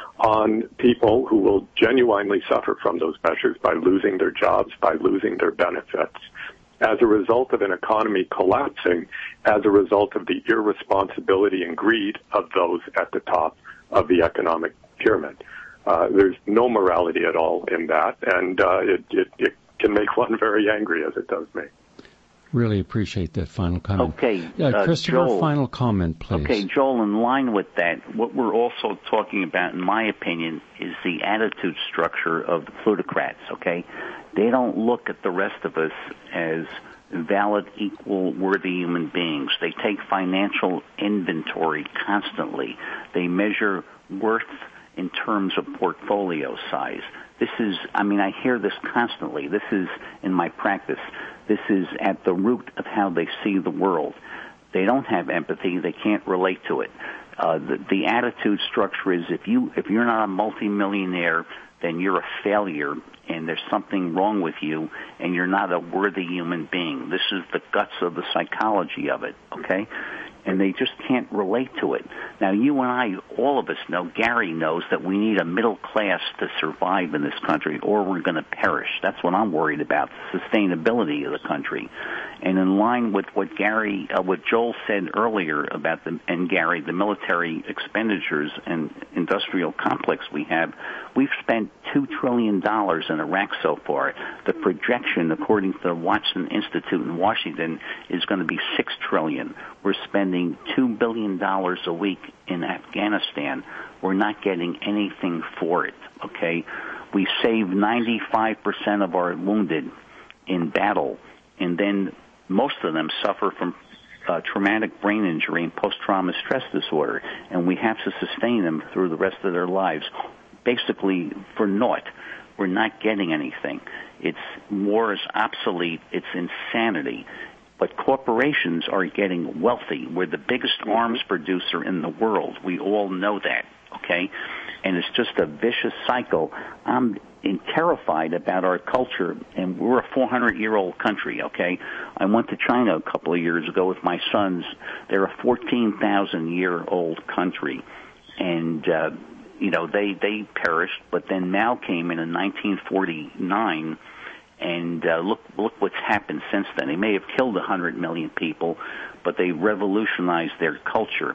S2: on people who will genuinely suffer from those measures by losing their jobs, by losing their benefits, as a result of an economy collapsing, as a result of the irresponsibility and greed of those at the top of the economic pyramid. Uh, there's no morality at all in that, and uh, it, it, it can make one very angry, as it does me.
S1: Really appreciate that final comment.
S3: Okay,
S1: uh,
S3: uh,
S1: Christopher,
S3: Joel,
S1: final comment, please.
S3: Okay, Joel, in line with that, what we're also talking about, in my opinion, is the attitude structure of the plutocrats, okay? They don't look at the rest of us as valid, equal, worthy human beings. They take financial inventory constantly. They measure worth in terms of portfolio size. This is, I mean, I hear this constantly. This is, in my practice, this is at the root of how they see the world. They don't have empathy. They can't relate to it. Uh, the, the attitude structure is if you if you're not a multimillionaire, then you're a failure, and there's something wrong with you, and you're not a worthy human being. This is the guts of the psychology of it, okay? And they just can't relate to it. Now, you and I, all of us know, Gary knows that we need a middle class to survive in this country, or we're going to perish. That's what I'm worried about, the sustainability of the country. And in line with what Gary, uh, what Joel said earlier about the, and Gary, the military expenditures and industrial complex we have, we've spent two trillion dollars in Iraq so far. The projection, according to the Watson Institute in Washington, is going to be six trillion dollars. We're spending two billion dollars a week in Afghanistan. We're not getting anything for it, okay? We save ninety-five percent of our wounded in battle, and then most of them suffer from uh, traumatic brain injury and post-trauma stress disorder, and we have to sustain them through the rest of their lives, basically for naught. We're not getting anything. It's war is obsolete. It's insanity. But corporations are getting wealthy. We're the biggest arms producer in the world. We all know that, okay? And it's just a vicious cycle. I'm terrified about our culture, and we're a four hundred year old country, okay? I went to China a couple of years ago with my sons. They're a fourteen thousand year old country. And, uh, you know, they, they perished, but then Mao came in in nineteen forty-nine, and uh, look look what's happened since then. They may have killed one hundred million people, but they revolutionized their culture.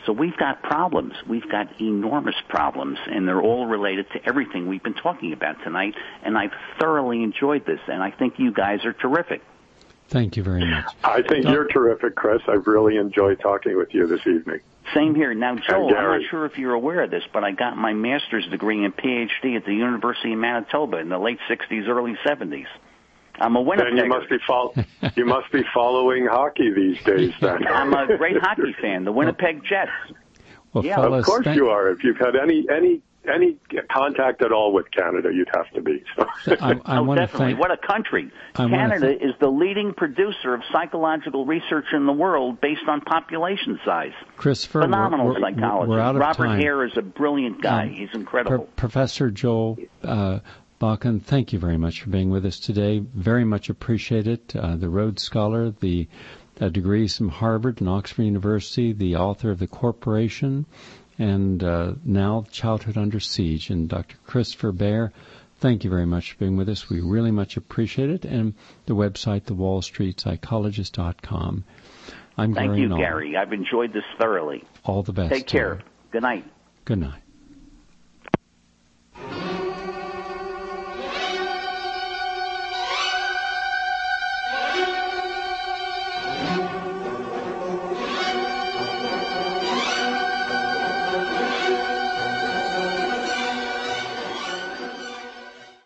S3: So we've got problems. We've got enormous problems, and they're all related to everything we've been talking about tonight, and I've thoroughly enjoyed this, and I think you guys are terrific.
S1: Thank you very much.
S2: I think Don't... you're terrific, Chris. I've really enjoyed talking with you this evening.
S3: Same here. Now, Joel, I'm not sure if you're aware of this, but I got my master's degree and P H D at the University of Manitoba in the late sixties, early seventies. I'm a Winnipegger.
S2: Then you must be fol- you must be following hockey these days. Then
S3: I'm a great hockey fan. The Winnipeg Jets.
S1: Well,
S3: yeah,
S1: fellas,
S2: of course
S1: thank-
S2: you are. If you've had any any any contact at all with Canada, you'd have to be. So.
S1: I, I
S3: oh,
S1: want
S3: definitely.
S1: To thank-
S3: what a country!
S1: I
S3: Canada
S1: th-
S3: is the leading producer of psychological research in the world based on population size.
S1: Christopher,
S3: phenomenal
S1: we're, we're,
S3: psychologist.
S1: We're out of
S3: Robert
S1: time.
S3: Hare is a brilliant guy. Um, He's incredible.
S1: Pro- Professor Joel uh, Bakan, thank you very much for being with us today. Very much appreciate it. Uh, the Rhodes Scholar, the uh, degrees from Harvard and Oxford University, the author of The Corporation, and uh, now Childhood Under Siege. And Doctor Christopher Baer, thank you very much for being with us. We really much appreciate it. And the website, the wall street psychologist dot com. I'm
S3: Thank
S1: Gary
S3: you,
S1: Nolan.
S3: Gary. I've enjoyed this thoroughly.
S1: All the best.
S3: Take care.
S1: You.
S3: Good night.
S1: Good night.